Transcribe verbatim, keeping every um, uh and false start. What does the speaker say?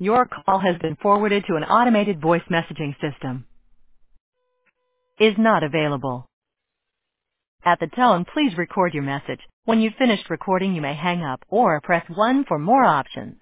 Your call has been forwarded to an automated voice messaging system. Is not available. At the tone, please record your message. When you've finished recording, you may hang up or press one for more options.